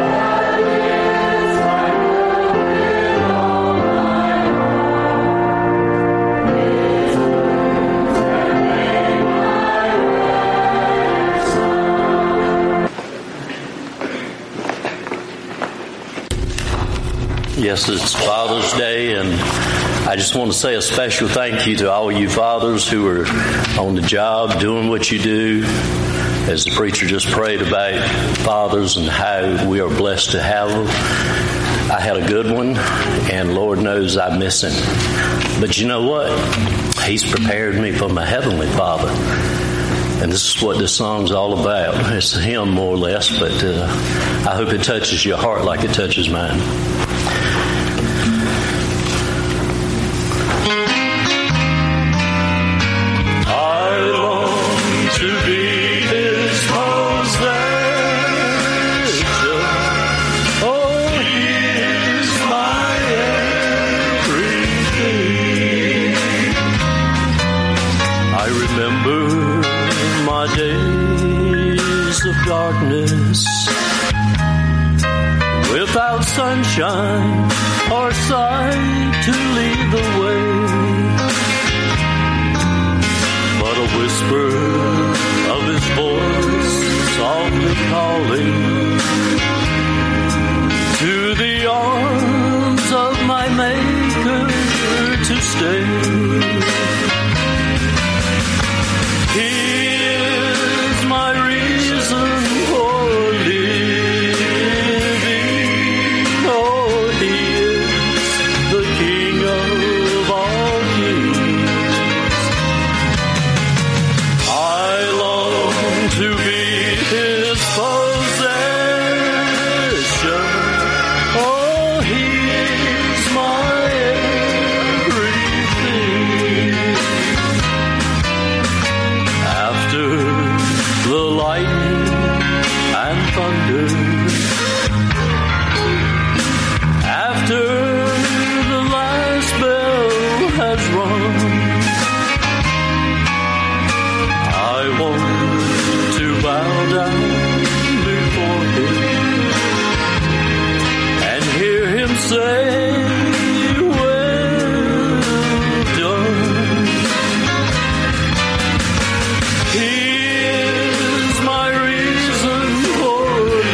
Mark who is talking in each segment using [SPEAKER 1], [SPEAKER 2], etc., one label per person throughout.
[SPEAKER 1] Yes, it's Father's Day, and I just want to say a special thank you to all you fathers who are on the job doing what you do. As the preacher just prayed about fathers and how we are blessed to have them. I had a good one, and Lord knows I miss him. But you know what? He's prepared me for my Heavenly Father. And this is what this song's all about. It's a hymn, more or less, but I hope it touches your heart like it touches mine.
[SPEAKER 2] Darkness, without sunshine or sight to lead the way, but a whisper of his voice softly calling to the arms of my Maker to stay. He is my reason for living. Oh, he is the King of all kings. I long to be his possession. Oh, he is my everything. After the lightning and thunder, after the last bell has rung, I want to bow down before him and hear him say, well done. He is my reason for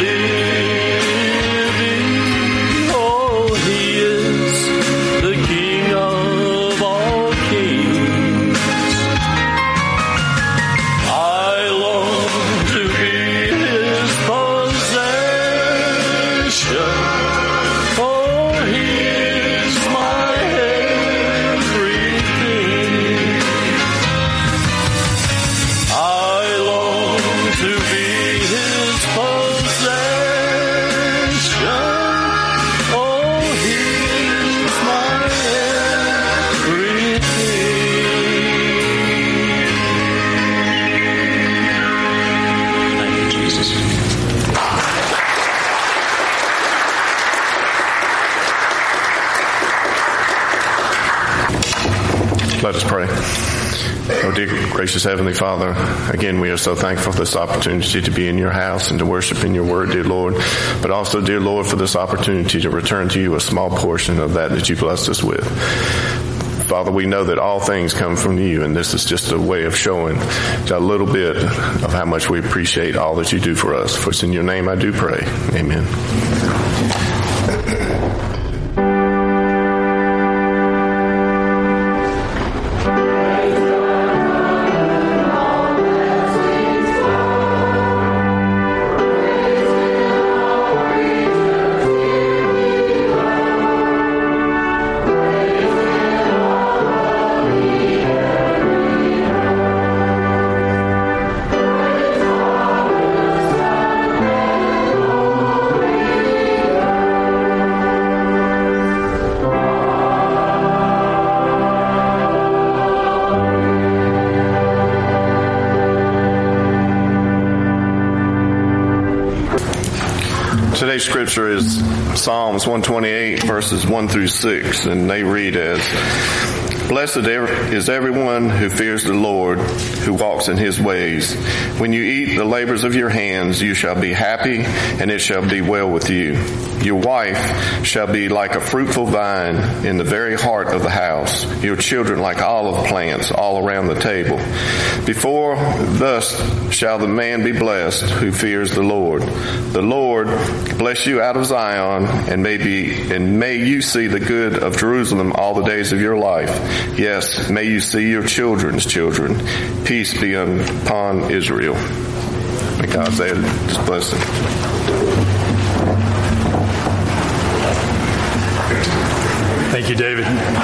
[SPEAKER 2] living. Oh, he is the King of all kings. I long to be his possession. Oh, he is my everything. I long to be his possession. Oh, he is my everything.
[SPEAKER 1] Thank you, Jesus.
[SPEAKER 3] Let us pray. Oh, dear gracious Heavenly Father, again, we are so thankful for this opportunity to be in your house and to worship in your word, dear Lord. But also, dear Lord, for this opportunity to return to you a small portion of that you blessed us with. Father, we know that all things come from you, and this is just a way of showing a little bit of how much we appreciate all that you do for us. For it's in your name I do pray. Amen. Today's scripture is Psalms 128 verses 1 through 6, and they read as, Blessed is everyone who fears the Lord, who walks in his ways. When you eat the labors of your hands, you shall be happy, and it shall be well with you. Your wife shall be like a fruitful vine in the very heart of the house, your children like olive plants all around the table. Before thus shall the man be blessed who fears the Lord. The Lord bless you out of Zion, and may you see the good of Jerusalem all the days of your life. Yes, may you see your children's children. Peace be upon Israel. May God's add his blessing.
[SPEAKER 4] Thank you, David.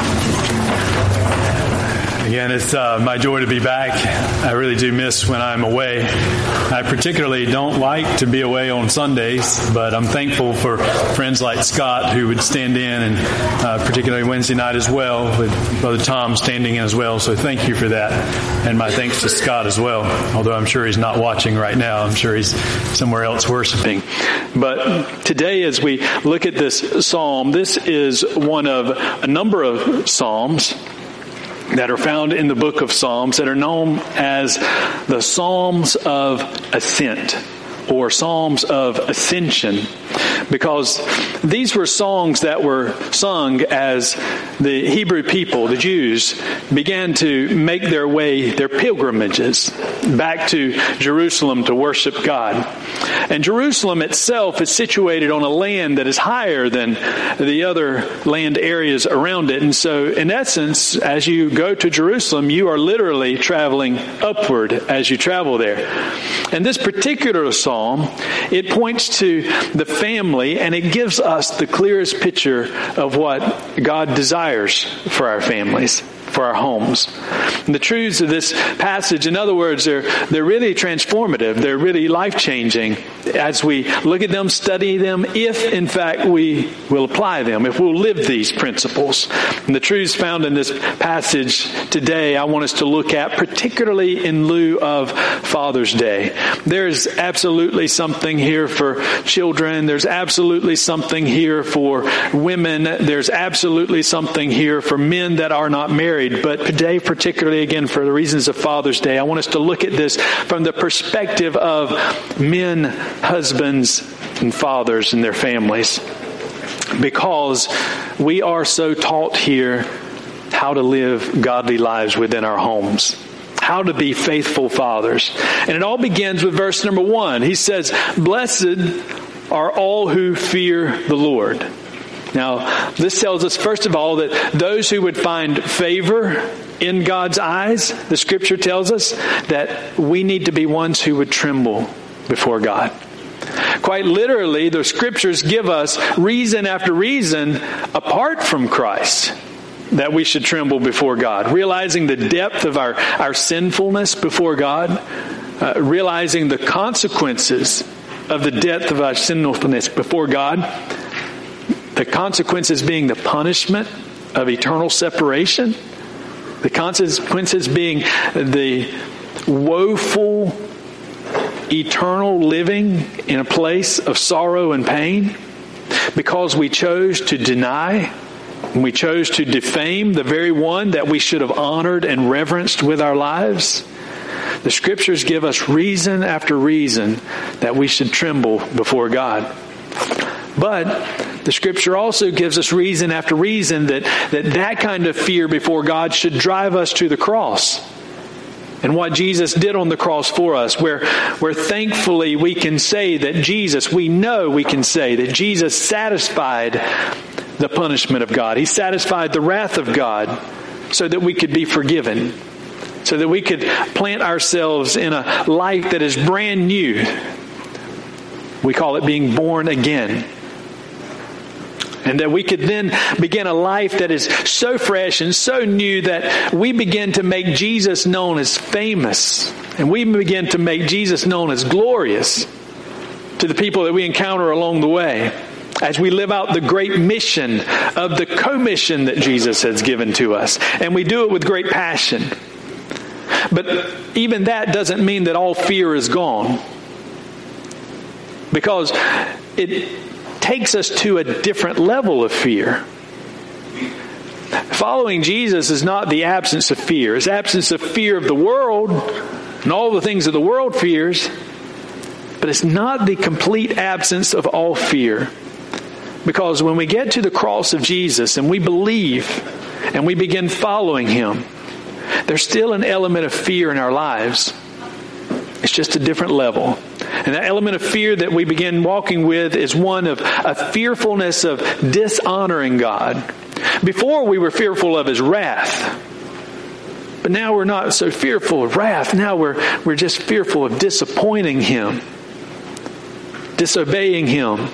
[SPEAKER 4] Again, it's my joy to be back. I really do miss when I'm away. I particularly don't like to be away on Sundays, but I'm thankful for friends like Scott who would stand in, and particularly Wednesday night as well, with Brother Tom standing in as well. So thank you for that. And my thanks to Scott as well, although I'm sure he's not watching right now. I'm sure he's somewhere else worshiping. But today, as we look at this psalm, this is one of a number of psalms that are found in the book of Psalms that are known as the Psalms of Ascent, or Psalms of Ascension, because these were songs that were sung as the Hebrew people, the Jews, began to make their pilgrimages back to Jerusalem to worship God. And Jerusalem itself is situated on a land that is higher than the other land areas around it. And so, in essence, as you go to Jerusalem, you are literally traveling upward as you travel there. And this particular psalm, it points to the family, and it gives us the clearest picture of what God desires for our families, for our homes. And the truths of this passage, in other words, they're really transformative. They're really life-changing as we look at them, study them, if in fact we will apply them, if we'll live these principles. And the truths found in this passage today, I want us to look at, particularly in lieu of Father's Day. There's absolutely something here for children. There's absolutely something here for women. There's absolutely something here for men that are not married. But today, particularly again for the reasons of Father's Day, I want us to look at this from the perspective of men, husbands, and fathers and their families. Because we are so taught here how to live godly lives within our homes, how to be faithful fathers. And it all begins with verse number 1. He says, "Blessed are all who fear the Lord." Now, this tells us, first of all, that those who would find favor in God's eyes, the Scripture tells us that we need to be ones who would tremble before God. Quite literally, the Scriptures give us reason after reason, apart from Christ, that we should tremble before God, realizing the depth of our sinfulness before God, realizing the consequences of the depth of our sinfulness before God, the consequences being the punishment of eternal separation, the consequences being the woeful eternal living in a place of sorrow and pain, because we chose to deny, and we chose to defame the very one that we should have honored and reverenced with our lives. The Scriptures give us reason after reason that we should tremble before God. But the Scripture also gives us reason after reason that kind of fear before God should drive us to the cross. And what Jesus did on the cross for us, where thankfully we can say that Jesus, we know we can say that Jesus satisfied the punishment of God. He satisfied the wrath of God so that we could be forgiven, so that we could plant ourselves in a life that is brand new. We call it being born again. And that we could then begin a life that is so fresh and so new that we begin to make Jesus known as famous. And we begin to make Jesus known as glorious to the people that we encounter along the way, as we live out the great mission of the commission that Jesus has given to us. And we do it with great passion. But even that doesn't mean that all fear is gone, because it takes us to a different level of fear.
[SPEAKER 5] Following Jesus is not the absence of fear. It's absence of fear of the world and all the things that the world fears. But it's not the complete absence of all fear. Because when we get to the cross of Jesus and we believe and we begin following Him, there's still an element of fear in our lives. It's just a different level. And that element of fear that we begin walking with is one of a fearfulness of dishonoring God. Before we were fearful of His wrath. But now we're not so fearful of wrath. Now we're just fearful of disappointing Him. Disobeying Him.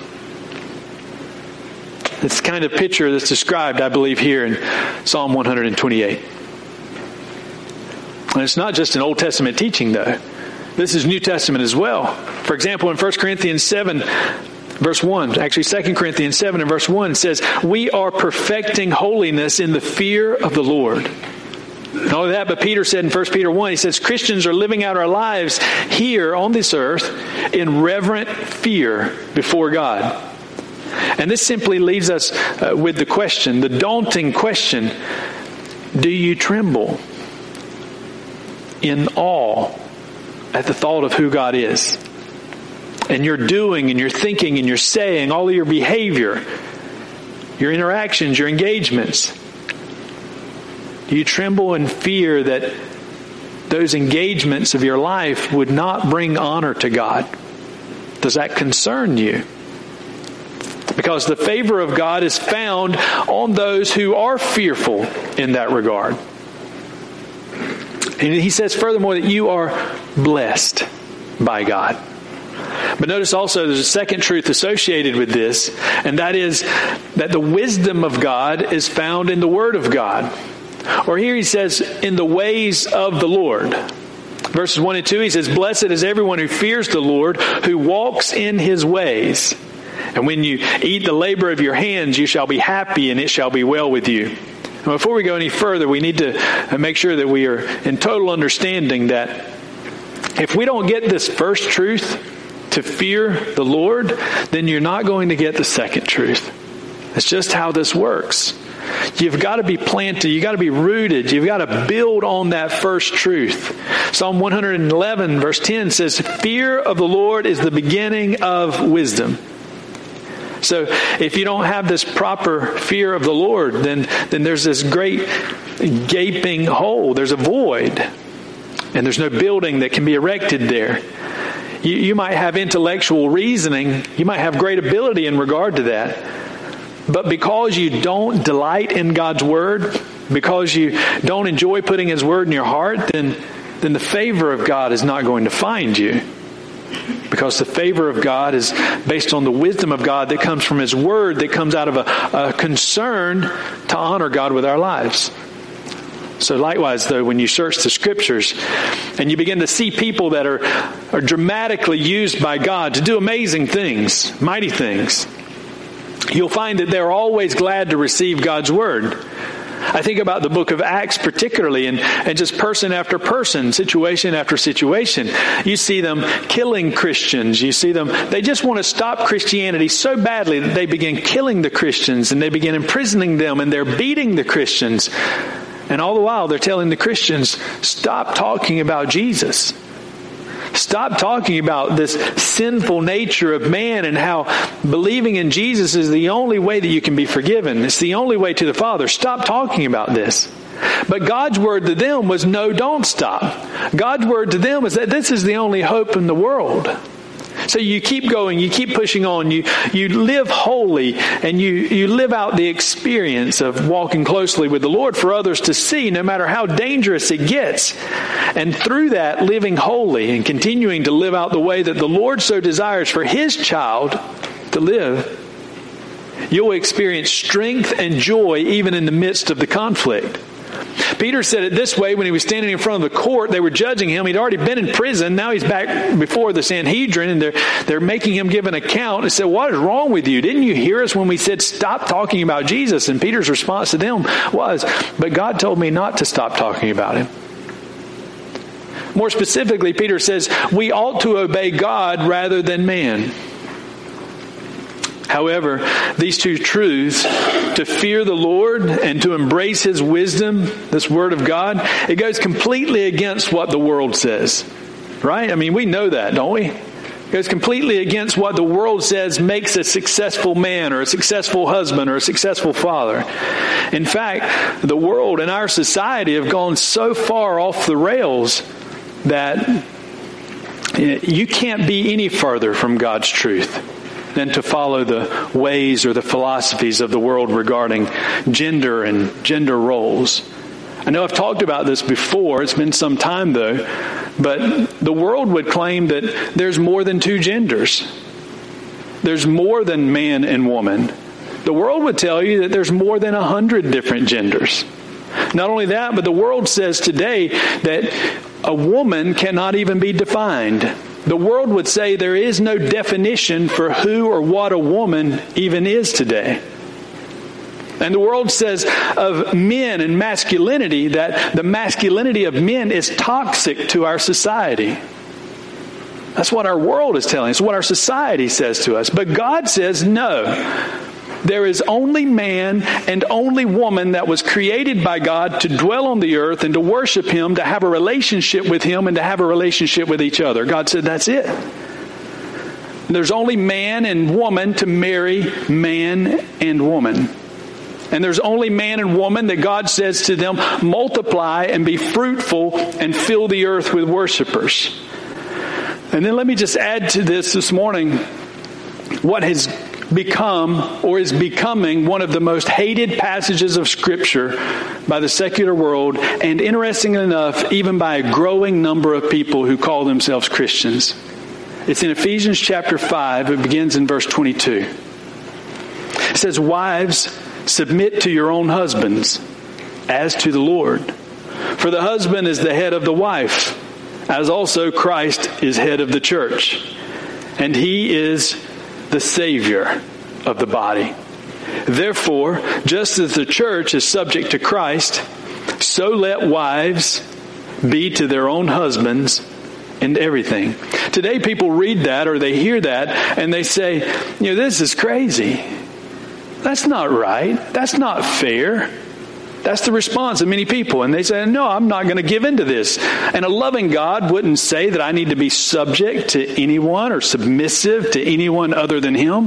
[SPEAKER 5] It's the kind of picture that's described, I believe, here in Psalm 128. And it's not just an Old Testament teaching, though. This is New Testament as well. For example, in 1 Corinthians 7, verse 1, actually 2 Corinthians 7 and verse 1 says, we are perfecting holiness in the fear of the Lord. Not only that, but Peter said in 1 Peter 1, he says, Christians are living out our lives here on this earth in reverent fear before God. And this simply leaves us with the question, the daunting question, do you tremble in awe at the thought of who God is? And your doing and your thinking and your saying, all of your behavior, your interactions, your engagements. Do you tremble in fear that those engagements of your life would not bring honor to God? Does that concern you? Because the favor of God is found on those who are fearful in that regard. And He says furthermore that you are blessed by God. But notice also there's a second truth associated with this, and that is that the wisdom of God is found in the Word of God. Or here he says, in the ways of the Lord. Verses 1 and 2, he says, blessed is everyone who fears the Lord, who walks in His ways. And when you eat the labor of your hands, you shall be happy, and it shall be well with you. And before we go any further, we need to make sure that we are in total understanding that if we don't get this first truth, to fear the Lord, then you're not going to get the second truth. That's just how this works. You've got to be planted. You've got to be rooted. You've got to build on that first truth. Psalm 111 verse 10 says, fear of the Lord is the beginning of wisdom. So if you don't have this proper fear of the Lord, then there's this great gaping hole. There's a void. And there's no building that can be erected there. You might have intellectual reasoning. You might have great ability in regard to that. But because you don't delight in God's Word, because you don't enjoy putting His Word in your heart, then the favor of God is not going to find you. Because the favor of God is based on the wisdom of God that comes from His Word, that comes out of a concern to honor God with our lives. So likewise, though, when you search the Scriptures and you begin to see people that are dramatically used by God to do amazing things, mighty things, you'll find that they're always glad to receive God's Word. I think about the book of Acts particularly, and just person after person, situation after situation. You see them killing Christians. You see them, they just want to stop Christianity so badly that they begin killing the Christians, and they begin imprisoning them, and they're beating the Christians. And all the while they're telling the Christians, stop talking about Jesus. Stop talking about this sinful nature of man and how believing in Jesus is the only way that you can be forgiven. It's the only way to the Father. Stop talking about this. But God's word to them was, no, don't stop. God's word to them was that this is the only hope in the world. So you keep going, you keep pushing on, you live holy, and you live out the experience of walking closely with the Lord for others to see, no matter how dangerous it gets. And through that, living holy and continuing to live out the way that the Lord so desires for His child to live, you'll experience strength and joy even in the midst of the conflict. Peter said it this way when he was standing in front of the court. They were judging him. He'd already been in prison. Now he's back before the Sanhedrin, and they're making him give an account. They said, what is wrong with you? Didn't you hear us when we said stop talking about Jesus? And Peter's response to them was, but God told me not to stop talking about Him. More specifically, Peter says, we ought to obey God rather than man. However, these two truths, to fear the Lord and to embrace His wisdom, this Word of God, it goes completely against what the world says. Right? I mean, we know that, don't we? It goes completely against what the world says makes a successful man or a successful husband or a successful father. In fact, the world and our society have gone so far off the rails that you can't be any further from God's truth than to follow the ways or the philosophies of the world regarding gender and gender roles. I know I've talked about this before. It's been some time though. But the world would claim that there's more than two genders. There's more than man and woman. The world would tell you that there's more than 100 different genders. Not only that, but the world says today that a woman cannot even be defined. The world would say there is no definition for who or what a woman even is today. And the world says of men and masculinity that the masculinity of men is toxic to our society. That's what our world is telling us, what our society says to us. But God says no. There is only man and only woman that was created by God to dwell on the earth and to worship Him, to have a relationship with Him and to have a relationship with each other. God said that's it. There's only man and woman to marry man and woman. And there's only man and woman that God says to them, multiply and be fruitful and fill the earth with worshipers. And then let me just add to this morning what has become or is becoming one of the most hated passages of Scripture by the secular world, and interestingly enough, even by a growing number of people who call themselves Christians. It's in Ephesians chapter 5. It begins in verse 22. It says, "Wives, submit to your own husbands as to the Lord. For the husband is the head of the wife, as also Christ is head of the church. And He is the Savior of the body. Therefore, just as the church is subject to Christ, so let wives be to their own husbands in everything." Today people read that or they hear that and they say, this is crazy. That's not right. That's not fair. That's the response of many people. And they say, no, I'm not going to give in to this. And a loving God wouldn't say that I need to be subject to anyone or submissive to anyone other than Him.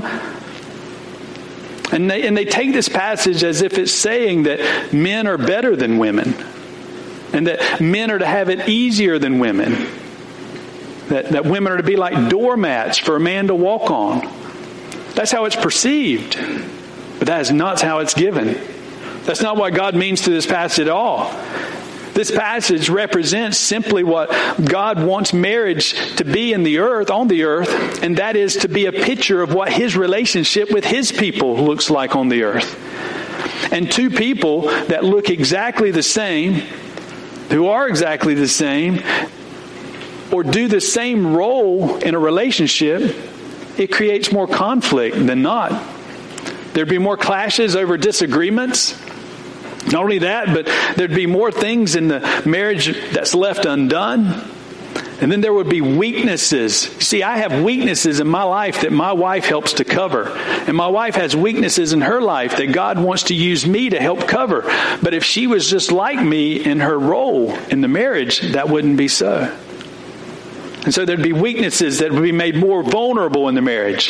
[SPEAKER 5] And they take this passage as if it's saying that men are better than women. And that men are to have it easier than women. That women are to be like doormats for a man to walk on. That's how it's perceived. But that is not how it's given. That's not what God means to this passage at all. This passage represents simply what God wants marriage to be in the earth, on the earth, and that is to be a picture of what His relationship with His people looks like on the earth. And two people that look exactly the same, who are exactly the same, or do the same role in a relationship, it creates more conflict than not. There'd be more clashes over disagreements. Not only that, but there'd be more things in the marriage that's left undone. And then there would be weaknesses. See, I have weaknesses in my life that my wife helps to cover. And my wife has weaknesses in her life that God wants to use me to help cover. But if she was just like me in her role in the marriage, that wouldn't be so. And so there'd be weaknesses that would be made more vulnerable in the marriage.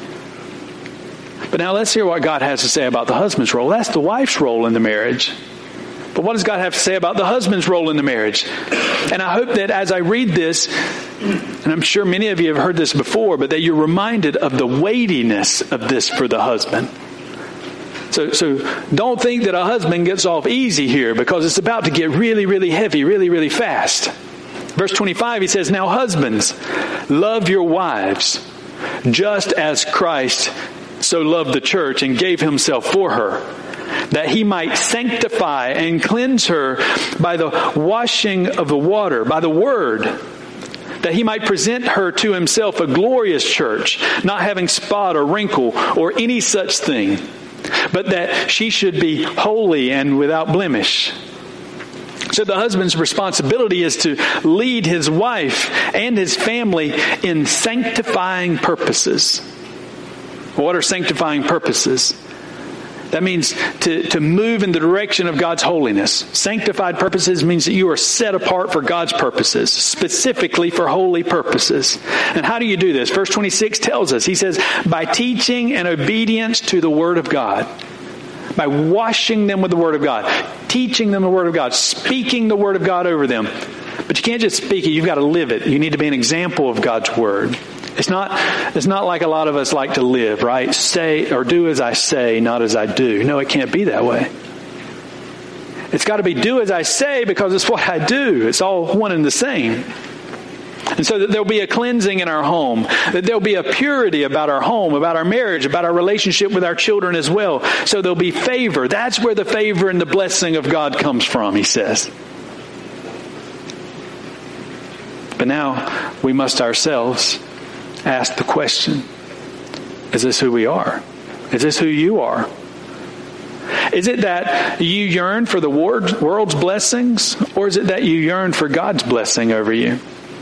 [SPEAKER 5] But now let's hear what God has to say about the husband's role. That's the wife's role in the marriage. But what does God have to say about the husband's role in the marriage? And I hope that as I read this, and I'm sure many of you have heard this before, but that you're reminded of the weightiness of this for the husband. So don't think that a husband gets off easy here, because it's about to get really, really heavy, really, really fast. Verse 25, he says, "Now husbands, love your wives, just as Christ so loved the church and gave Himself for her, that He might sanctify and cleanse her by the washing of the water, by the word, that He might present her to Himself a glorious church, not having spot or wrinkle or any such thing, but that she should be holy and without blemish." So the husband's responsibility is to lead his wife and his family in sanctifying purposes. What are sanctifying purposes? That means to move in the direction of God's holiness. Sanctified purposes means that you are set apart for God's purposes, specifically for holy purposes. And how do you do this? Verse 26 tells us, he says, by teaching and obedience to the Word of God. By washing them with the Word of God. Teaching them the Word of God. Speaking the Word of God over them. But you can't just speak it, you've got to live it. You need to be an example of God's Word. It's not like a lot of us like to live, right? Say or do as I say, not as I do. No, it can't be that way. It's got to be do as I say because it's what I do. It's all one and the same. And so that there'll be a cleansing in our home, that there'll be a purity about our home, about our marriage, about our relationship with our children as well. So there'll be favor. That's where the favor and the blessing of God comes from, he says. But now we must ourselves ask the question, is this who we are? Is this who you are? Is it that you yearn for the world's blessings, or is it that you yearn for God's blessing over you?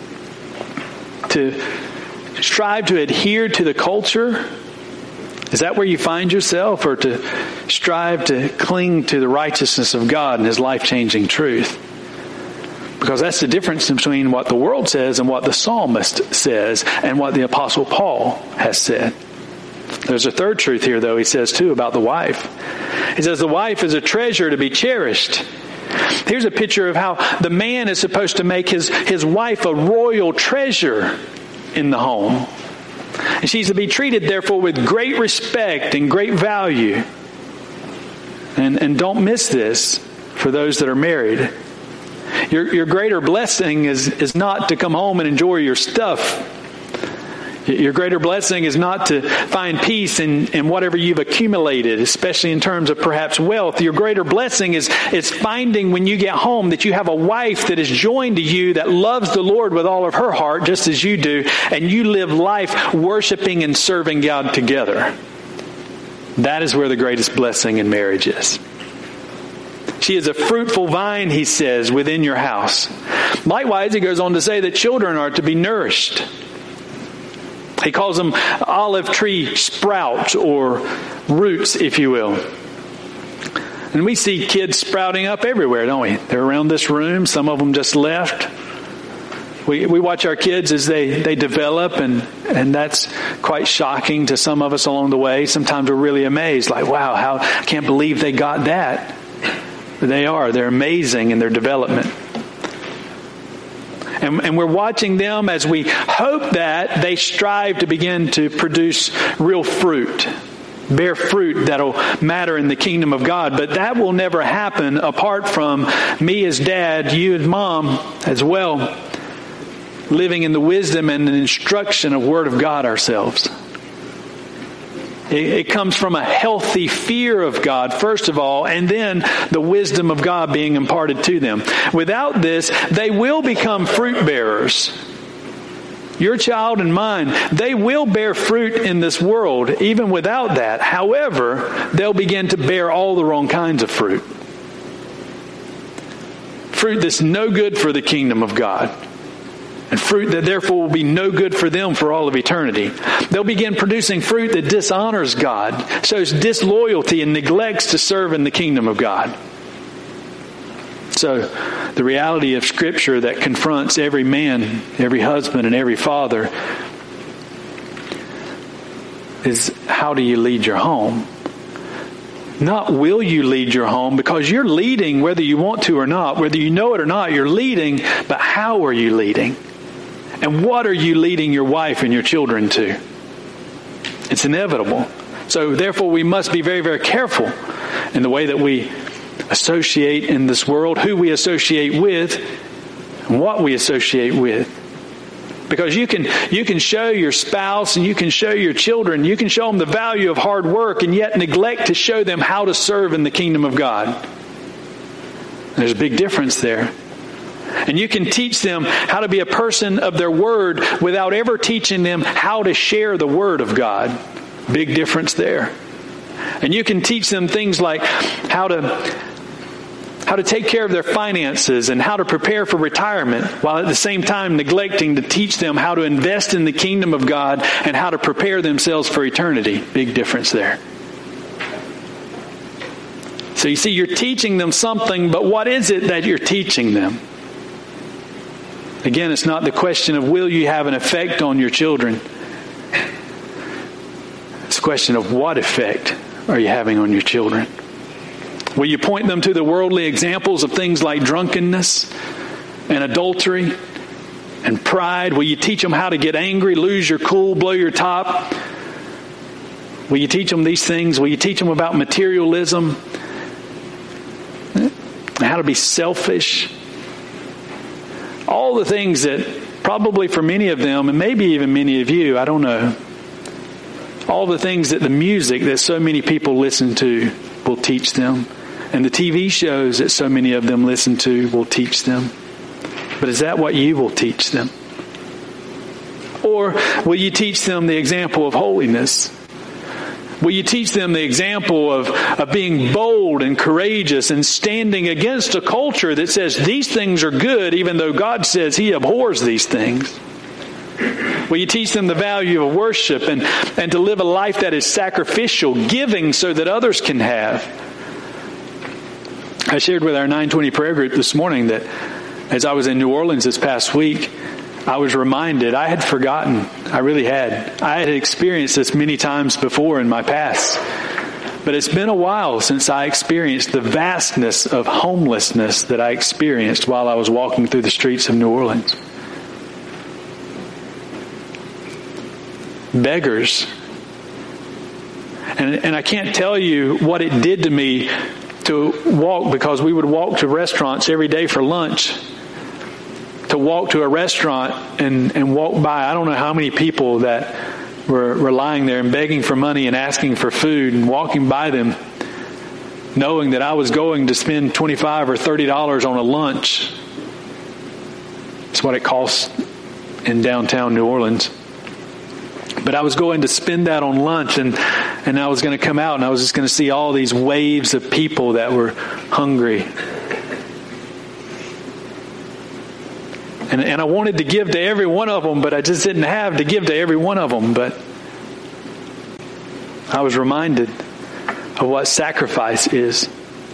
[SPEAKER 5] To strive to adhere to the culture? Is that where you find yourself? Or to strive to cling to the righteousness of God and His life-changing truth? Because that's the difference between what the world says and what the psalmist says and what the Apostle Paul has said. There's a third truth here, though, he says, too, about the wife. He says the wife is a treasure to be cherished. Here's a picture of how the man is supposed to make his wife a royal treasure in the home. And she's to be treated, therefore, with great respect and great value. And don't miss this for those that are married. Your greater blessing is not to come home and enjoy your stuff. Your greater blessing is not to find peace in whatever you've accumulated, especially in terms of perhaps wealth. Your greater blessing is finding when you get home that you have a wife that is joined to you that loves the Lord with all of her heart, just as you do, and you live life worshiping and serving God together. That is where the greatest blessing in marriage is. She is a fruitful vine, he says, within your house. Likewise, he goes on to say that children are to be nourished. He calls them olive tree sprouts or roots, if you will. And we see kids sprouting up everywhere, don't we? They're around this room. Some of them just left. We watch our kids as they develop, and that's quite shocking to some of us along the way. Sometimes we're really amazed, like, wow, I can't believe they got that. They're amazing in their development. And we're watching them as we hope that they strive to begin to produce real fruit, bear fruit that'll matter in the kingdom of God. But that will never happen apart from me as dad, you as mom as well, living in the wisdom and the instruction of Word of God ourselves. It comes from a healthy fear of God, first of all, and then the wisdom of God being imparted to them. Without this, they will become fruit bearers. Your child and mine, they will bear fruit in this world, even without that. However, they'll begin to bear all the wrong kinds of fruit. Fruit that's no good for the kingdom of God. And fruit that therefore will be no good for them for all of eternity. They'll begin producing fruit that dishonors God, shows disloyalty and neglects to serve in the kingdom of God. So, the reality of Scripture that confronts every man, every husband, and every father is, how do you lead your home? Not will you lead your home, because you're leading whether you want to or not. Whether you know it or not, you're leading, but how are you leading? And what are you leading your wife and your children to? It's inevitable. So therefore we must be very, very careful in the way that we associate in this world, who we associate with, and what we associate with. Because you can show your spouse and you can show your children, you can show them the value of hard work and yet neglect to show them how to serve in the kingdom of God. There's a big difference there. And you can teach them how to be a person of their word without ever teaching them how to share the word of God. Big difference there. And you can teach them things like how to how to take care of their finances and how to prepare for retirement, while at the same time neglecting to teach them how to invest in the kingdom of God and how to prepare themselves for eternity. Big difference there. So you see, you're teaching them something, but what is it that you're teaching them? Again, it's not the question of will you have an effect on your children. It's a question of what effect are you having on your children? Will you point them to the worldly examples of things like drunkenness and adultery and pride? Will you teach them how to get angry, lose your cool, blow your top? Will you teach them these things? Will you teach them about materialism and how to be selfish? All the things that probably for many of them, and maybe even many of you, I don't know, all the things that the music that so many people listen to will teach them. And the TV shows that so many of them listen to will teach them. But is that what you will teach them? Or will you teach them the example of holiness? Will you teach them the example of being bold and courageous and standing against a culture that says these things are good, even though God says He abhors these things? Will you teach them the value of worship and to live a life that is sacrificial, giving so that others can have? I shared with our 920 prayer group this morning that as I was in New Orleans this past week, I was reminded, I had forgotten, I really had. I had experienced this many times before in my past. But it's been a while since I experienced the vastness of homelessness that I experienced while I was walking through the streets of New Orleans. Beggars. And I can't tell you what it did to me to walk, because we would walk to restaurants every day for lunch. To walk to a restaurant and walk by, I don't know how many people that were lying there and begging for money and asking for food, and walking by them knowing that I was going to spend $25 or $30 on a lunch. It's what it costs in downtown New Orleans. But I was going to spend that on lunch, and I was going to come out and I was just going to see all these waves of people that were hungry. And I wanted to give to every one of them, but I just didn't have to give to every one of them. But I was reminded of what sacrifice is.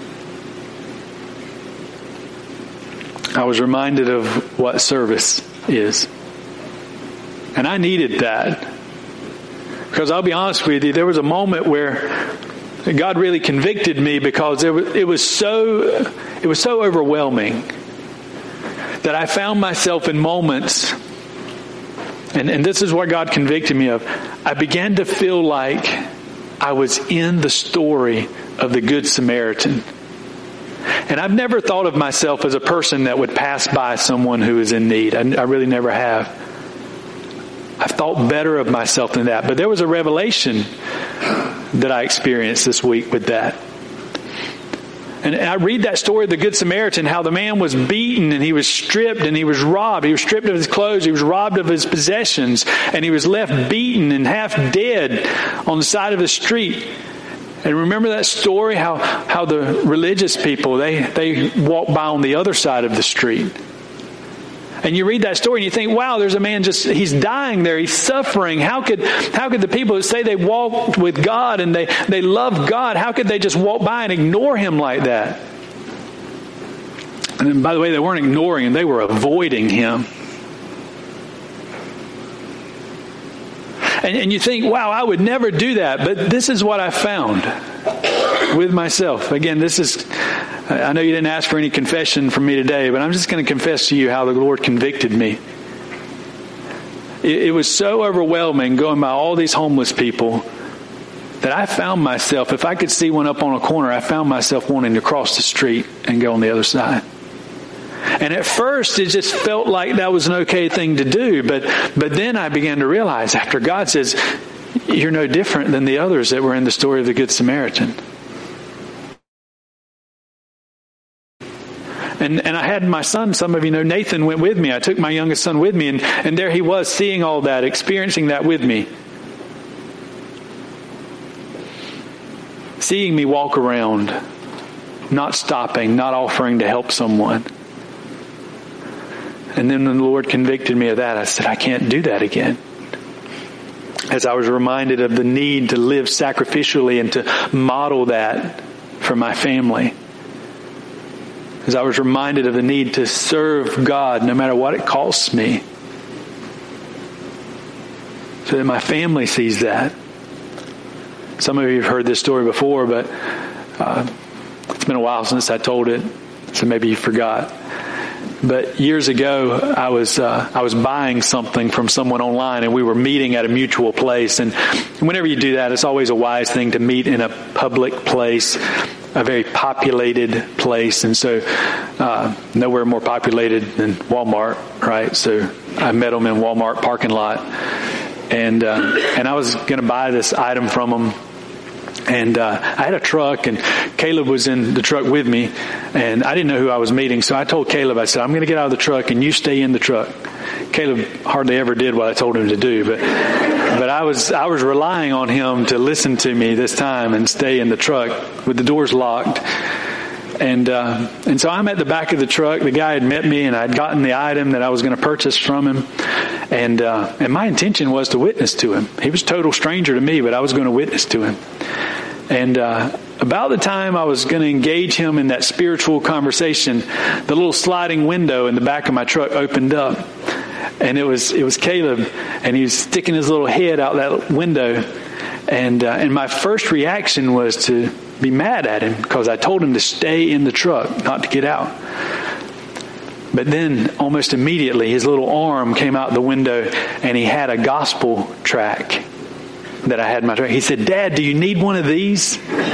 [SPEAKER 5] I was reminded of what service is. And I needed that. Because I'll be honest with you, there was a moment where God really convicted me, because it was so overwhelming that I found myself in moments, and this is what God convicted me of. I began to feel like I was in the story of the Good Samaritan. And I've never thought of myself as a person that would pass by someone who is in need. I really never have. I've thought better of myself than that. But there was a revelation that I experienced this week with that. And I read that story of the Good Samaritan, how the man was beaten and he was stripped and he was robbed. He was stripped of his clothes. He was robbed of his possessions, and he was left beaten and half dead on the side of the street. And remember that story, how the religious people, they walked by on the other side of the street. And you read that story and you think, wow, there's a man he's dying there. He's suffering. How could the people who say they walked with God and they love God, how could they just walk by and ignore him like that? And by the way, they weren't ignoring him. They were avoiding him. And you think, wow, I would never do that. But this is what I found with myself. Again, I know you didn't ask for any confession from me today, but I'm just going to confess to you how the Lord convicted me. It was so overwhelming going by all these homeless people that I found myself, if I could see one up on a corner, I found myself wanting to cross the street and go on the other side. And at first, it just felt like that was an okay thing to do. But then I began to realize, after God says, you're no different than the others that were in the story of the Good Samaritan. And I had my son, some of you know, Nathan went with me. I took my youngest son with me, and there he was, seeing all that, experiencing that with me. Seeing me walk around not stopping, not offering to help someone. And then when the Lord convicted me of that, I said, I can't do that again. As I was reminded of the need to live sacrificially and to model that for my family. As I was reminded of the need to serve God no matter what it costs me. So that my family sees that. Some of you have heard this story before, but it's been a while since I told it, so maybe you forgot. But years ago, I was buying something from someone online, and we were meeting at a mutual place. And whenever you do that, it's always a wise thing to meet in a public place, a very populated place. And so, nowhere more populated than Walmart, right? So I met them in Walmart parking lot, and I was going to buy this item from them. And I had a truck, and Caleb was in the truck with me, and I didn't know who I was meeting. So I told Caleb, I said, I'm going to get out of the truck, and you stay in the truck. Caleb hardly ever did what I told him to do, but I was relying on him to listen to me this time and stay in the truck with the doors locked. And so I'm at the back of the truck. The guy had met me, and I'd gotten the item that I was going to purchase from him. And my intention was to witness to him. He was a total stranger to me, but I was going to witness to him. And about the time I was going to engage him in that spiritual conversation, the little sliding window in the back of my truck opened up. And it was Caleb, and he was sticking his little head out that window. And my first reaction was to be mad at him because I told him to stay in the truck, not to get out. But then almost immediately his little arm came out the window, and he had a gospel tract that I had in my truck. He said, "Dad, do you need one of these?"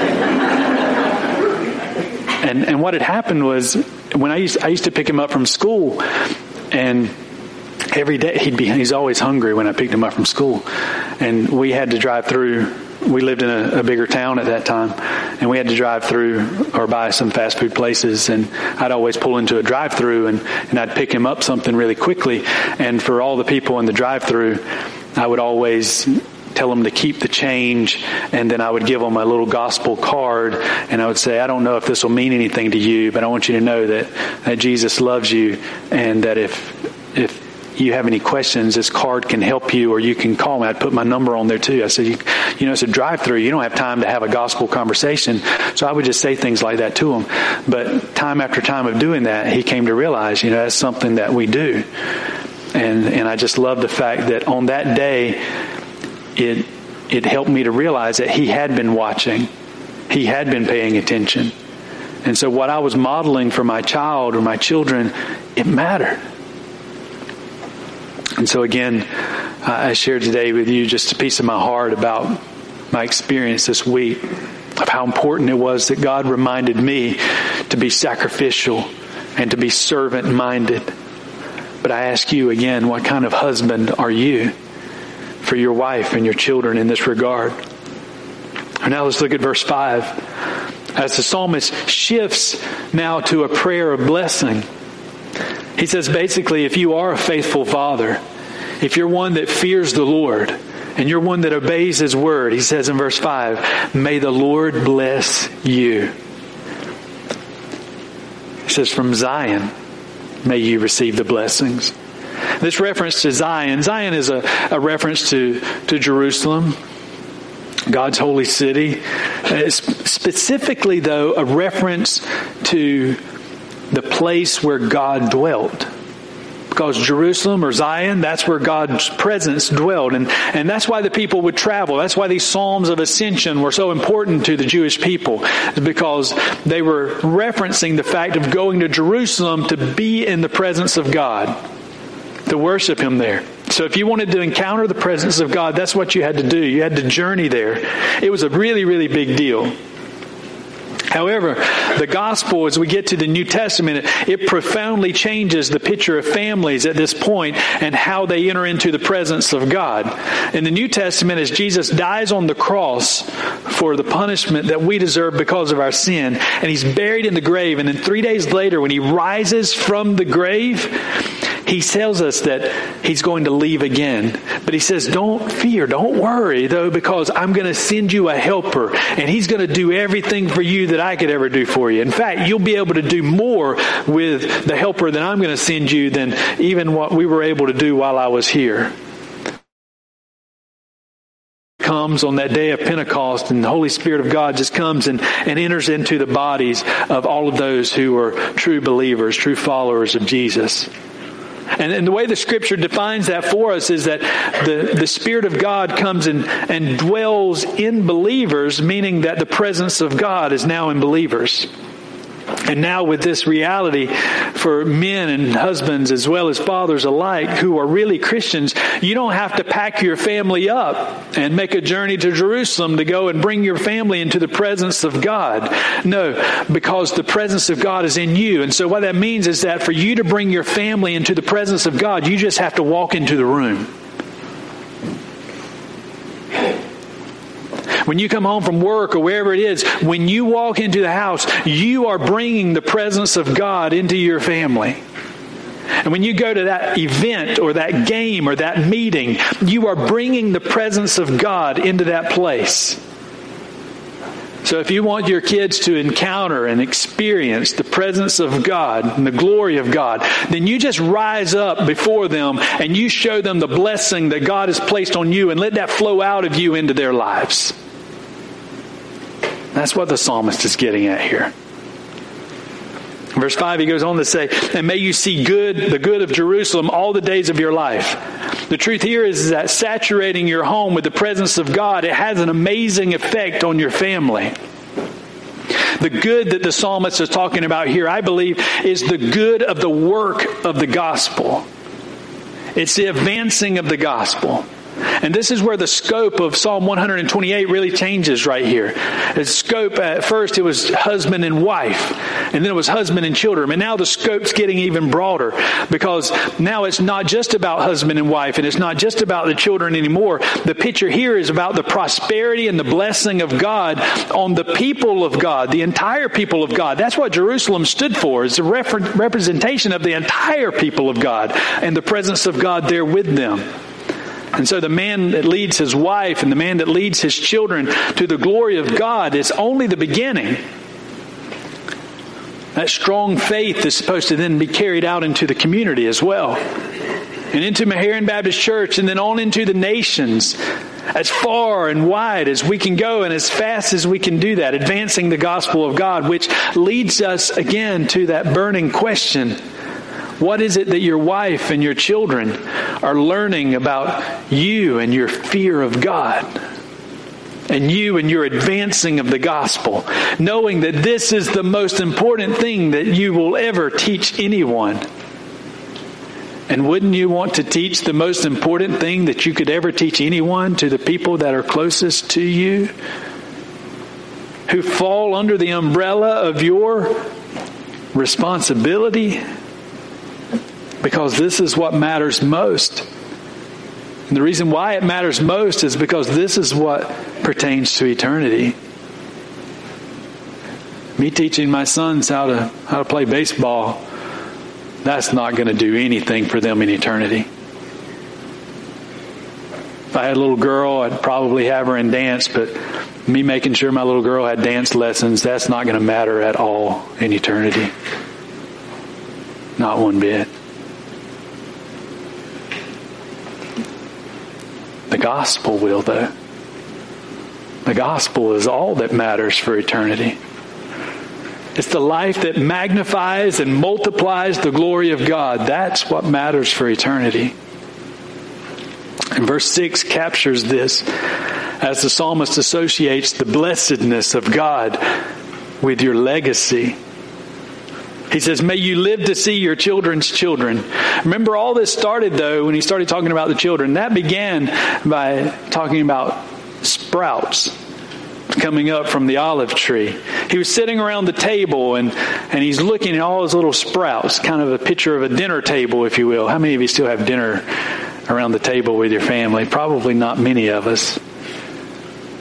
[SPEAKER 5] And what had happened was, when I used to pick him up from school, and every day he's always hungry when I picked him up from school, and we had to drive through. We lived in a bigger town at that time, and we had to drive through or buy some fast food places, and I'd always pull into a drive-through, and I'd pick him up something really quickly. And for all the people in the drive-through, I would always tell them to keep the change, and then I would give them a little gospel card, and I would say, I don't know if this will mean anything to you, but I want you to know that Jesus loves you, and that if you have any questions, this card can help you, or you can call me. I'd put my number on there too. I said, you know, it's a drive-through. You don't have time to have a gospel conversation. So I would just say things like that to him. But time after time of doing that, he came to realize, you know, that's something that we do. And I just love the fact that on that day, it helped me to realize that he had been watching. He had been paying attention. And so what I was modeling for my child or my children, it mattered. And so again, I shared today with you just a piece of my heart about my experience this week, of how important it was that God reminded me to be sacrificial and to be servant-minded. But I ask you again, what kind of husband are you for your wife and your children in this regard? And now let's look at verse 5. As the psalmist shifts now to a prayer of blessing, he says basically, if you are a faithful father, if you're one that fears the Lord, and you're one that obeys His word, he says in verse 5, may the Lord bless you. He says, from Zion, may you receive the blessings. This reference to Zion is a reference to Jerusalem, God's holy city. Specifically, though, a reference to the place where God dwelt. Because Jerusalem or Zion, that's where God's presence dwelled. And that's why the people would travel. That's why these Psalms of Ascension were so important to the Jewish people. Because they were referencing the fact of going to Jerusalem to be in the presence of God, to worship Him there. So if you wanted to encounter the presence of God, that's what you had to do. You had to journey there. It was a really, really big deal. However, the gospel, as we get to the New Testament, it profoundly changes the picture of families at this point and how they enter into the presence of God. In the New Testament, as Jesus dies on the cross for the punishment that we deserve because of our sin, and He's buried in the grave, and then 3 days later when He rises from the grave, He tells us that he's going to leave again. But he says, don't fear, don't worry, though, because I'm going to send you a helper, and he's going to do everything for you that I could ever do for you. In fact, you'll be able to do more with the helper that I'm going to send you than even what we were able to do while I was here. Comes on that day of Pentecost, and the Holy Spirit of God just comes and enters into the bodies of all of those who are true believers, true followers of Jesus. And the way the Scripture defines that for us is that the Spirit of God comes and dwells in believers, meaning that the presence of God is now in believers. And now with this reality for men and husbands as well as fathers alike who are really Christians, you don't have to pack your family up and make a journey to Jerusalem to go and bring your family into the presence of God. No, because the presence of God is in you. And so what that means is that for you to bring your family into the presence of God, you just have to walk into the room. When you come home from work or wherever it is, when you walk into the house, you are bringing the presence of God into your family. And when you go to that event or that game or that meeting, you are bringing the presence of God into that place. So if you want your kids to encounter and experience the presence of God and the glory of God, then you just rise up before them and you show them the blessing that God has placed on you and let that flow out of you into their lives. That's what the psalmist is getting at here. Verse 5, he goes on to say, and may you see the good of Jerusalem all the days of your life. The truth here is that saturating your home with the presence of God, it has an amazing effect on your family. The good that the psalmist is talking about here, I believe, is the good of the work of the gospel. It's the advancing of the gospel. And this is where the scope of Psalm 128 really changes right here. The scope, at first it was husband and wife, and then it was husband and children. And now the scope's getting even broader, because now it's not just about husband and wife, and it's not just about the children anymore. The picture here is about the prosperity and the blessing of God on the people of God, the entire people of God. That's what Jerusalem stood for. It's a representation of the entire people of God and the presence of God there with them. And so the man that leads his wife and the man that leads his children to the glory of God is only the beginning. That strong faith is supposed to then be carried out into the community as well. And into Meherrin Baptist Church, and then on into the nations, as far and wide as we can go and as fast as we can do that, advancing the gospel of God, which leads us again to that burning question. What is it that your wife and your children are learning about you and your fear of God? And you and your advancing of the gospel, knowing that this is the most important thing that you will ever teach anyone. And wouldn't you want to teach the most important thing that you could ever teach anyone to the people that are closest to you, who fall under the umbrella of your responsibility? Because this is what matters most. And the reason why it matters most is because this is what pertains to eternity. Me teaching my sons how to play baseball, that's not going to do anything for them in eternity. If I had a little girl, I'd probably have her in dance, but me making sure my little girl had dance lessons, that's not going to matter at all in eternity. Not one bit. The gospel will, though. The gospel is all that matters for eternity. It's the life that magnifies and multiplies the glory of God. That's what matters for eternity. And verse 6 captures this as the psalmist associates the blessedness of God with your legacy. He says, may you live to see your children's children. Remember, all this started, though, when he started talking about the children. That began by talking about sprouts coming up from the olive tree. He was sitting around the table and he's looking at all his little sprouts, kind of a picture of a dinner table, if you will. How many of you still have dinner around the table with your family? Probably not many of us.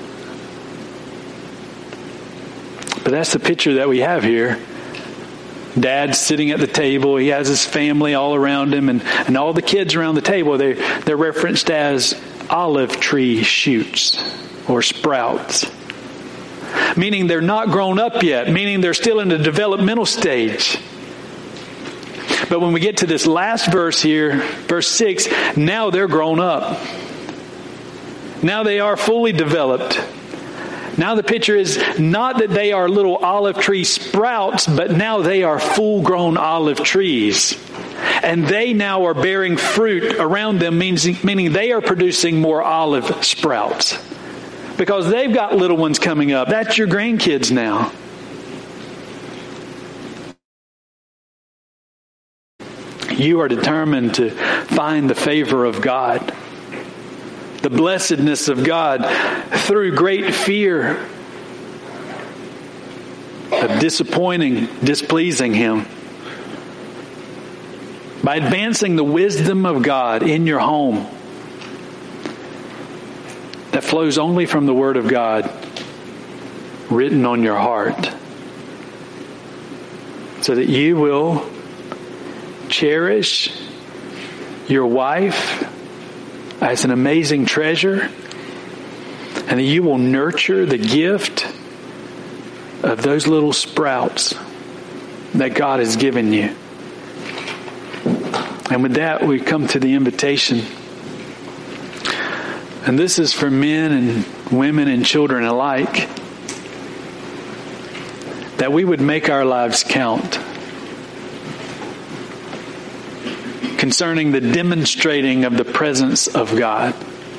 [SPEAKER 5] But that's the picture that we have here. Dad's sitting at the table. He has his family all around him, and all the kids around the table, they're referenced as olive tree shoots or sprouts. Meaning they're not grown up yet, meaning they're still in the developmental stage. But when we get to this last verse here, verse 6, now they're grown up. Now they are fully developed. Now the picture is not that they are little olive tree sprouts, but now they are full-grown olive trees. And they now are bearing fruit around them, meaning they are producing more olive sprouts. Because they've got little ones coming up. That's your grandkids now. You are determined to find the favor of God, the blessedness of God, through great fear of displeasing Him. By advancing the wisdom of God in your home that flows only from the Word of God written on your heart, so that you will cherish your wife as an amazing treasure, and that you will nurture the gift of those little sprouts that God has given you. And with that, we come to the invitation. And this is for men and women and children alike, that we would make our lives count concerning the demonstrating of the presence of God.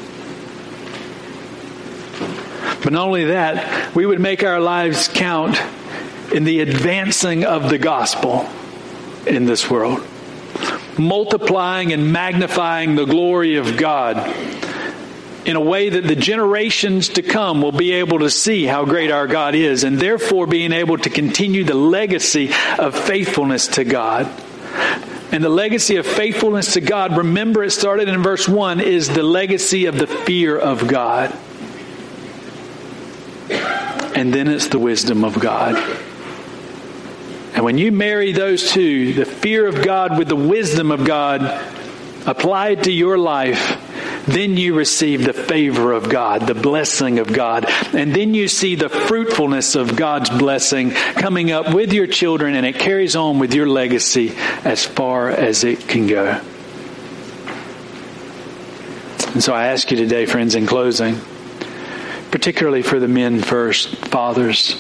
[SPEAKER 5] But not only that, we would make our lives count in the advancing of the gospel in this world, multiplying and magnifying the glory of God in a way that the generations to come will be able to see how great our God is, and therefore being able to continue the legacy of faithfulness to God. And the legacy of faithfulness to God, remember it started in verse 1, is the legacy of the fear of God. And then it's the wisdom of God. And when you marry those two, the fear of God with the wisdom of God applied to your life, then you receive the favor of God, the blessing of God. And then you see the fruitfulness of God's blessing coming up with your children, and it carries on with your legacy as far as it can go. And so I ask you today, friends, in closing, particularly for the men first, fathers,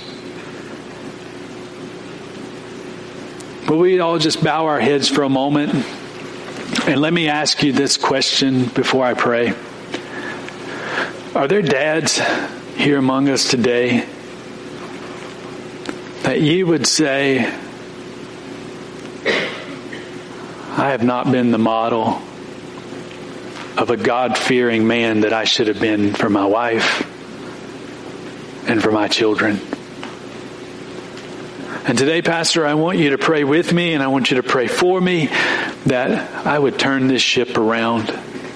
[SPEAKER 5] will we all just bow our heads for a moment? And let me ask you this question before I pray. Are there dads here among us today that you would say, I have not been the model of a God-fearing man that I should have been for my wife and for my children? And today, Pastor, I want you to pray with me, and I want you to pray for me that I would turn this ship around.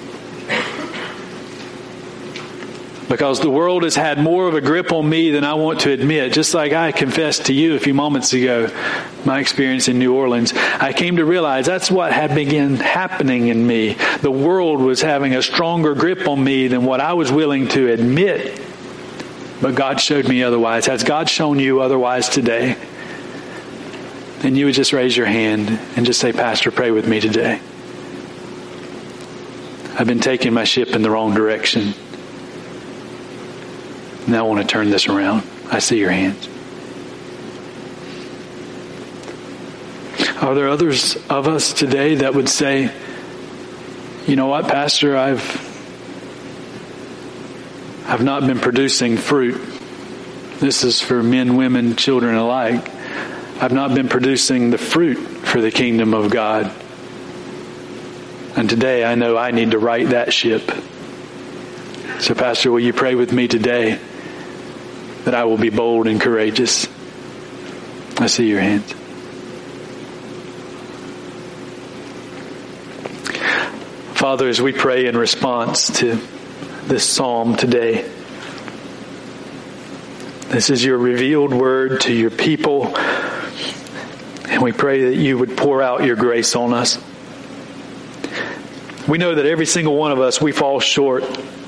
[SPEAKER 5] Because the world has had more of a grip on me than I want to admit. Just like I confessed to you a few moments ago, my experience in New Orleans, I came to realize that's what had begun happening in me. The world was having a stronger grip on me than what I was willing to admit. But God showed me otherwise. Has God shown you otherwise today? Then you would just raise your hand and just say, Pastor, pray with me today. I've been taking my ship in the wrong direction. Now I want to turn this around. I see your hands. Are there others of us today that would say, you know what, Pastor, I've not been producing fruit. This is for men, women, children alike. I've not been producing the fruit for the kingdom of God. And today I know I need to right that ship. So, Pastor, will you pray with me today that I will be bold and courageous? I see your hands. Father, as we pray in response to this psalm today, this is your revealed word to your people. And we pray that you would pour out your grace on us. We know that every single one of us, we fall short.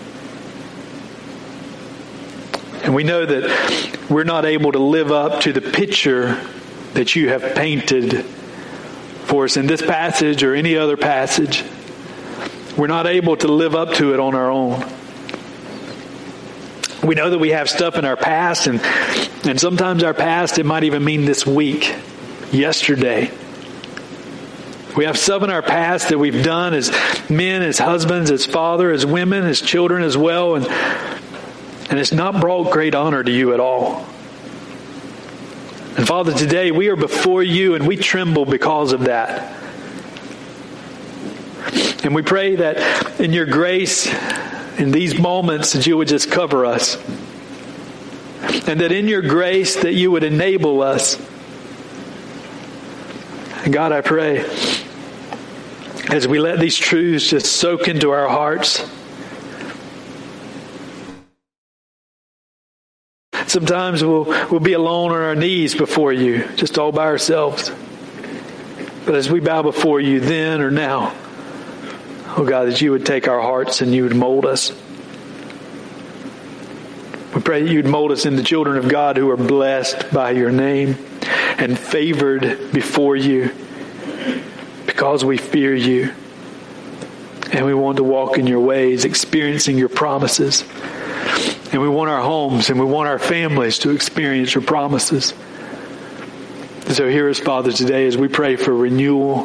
[SPEAKER 5] And we know that we're not able to live up to the picture that you have painted for us in this passage or any other passage. We're not able to live up to it on our own. We know that we have stuff in our past, and sometimes our past, it might even mean this week, yesterday. We have stuff in our past that we've done as men, as husbands, as father, as women, as children as well, and it's not brought great honor to you at all. And Father, today we are before you and we tremble because of that. And we pray that in your grace, in these moments, that you would just cover us. And that in your grace that you would enable us. And God, I pray, as we let these truths just soak into our hearts, sometimes we'll be alone on our knees before you, just all by ourselves. But as we bow before you then or now, oh God, that you would take our hearts and you would mold us. We pray that you would mold us into children of God who are blessed by your name and favored before you because we fear you. And we want to walk in your ways, experiencing your promises. And we want our homes and we want our families to experience your promises. So hear us, Father, today as we pray for renewal.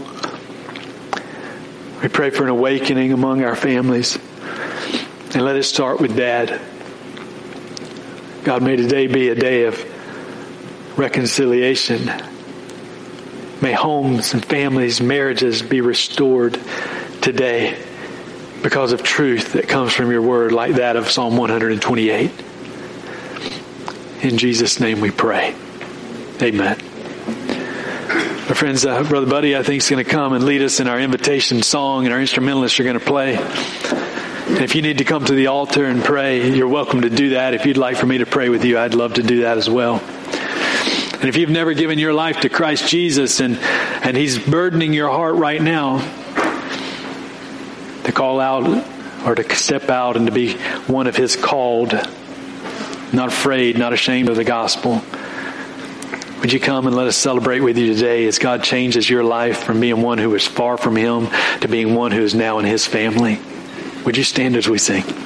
[SPEAKER 5] We pray for an awakening among our families. And let it start with Dad. God, may today be a day of reconciliation. May homes and families, marriages be restored today because of truth that comes from your word, like that of Psalm 128. In Jesus' name we pray. Amen. My friends, Brother Buddy, I think, is going to come and lead us in our invitation song, and our instrumentalists are going to play. And if you need to come to the altar and pray, you're welcome to do that. If you'd like for me to pray with you, I'd love to do that as well. And if you've never given your life to Christ Jesus and He's burdening your heart right now to call out or to step out and to be one of His called, not afraid, not ashamed of the gospel, would you come and let us celebrate with you today as God changes your life from being one who is far from Him to being one who is now in His family? Would you stand as we sing?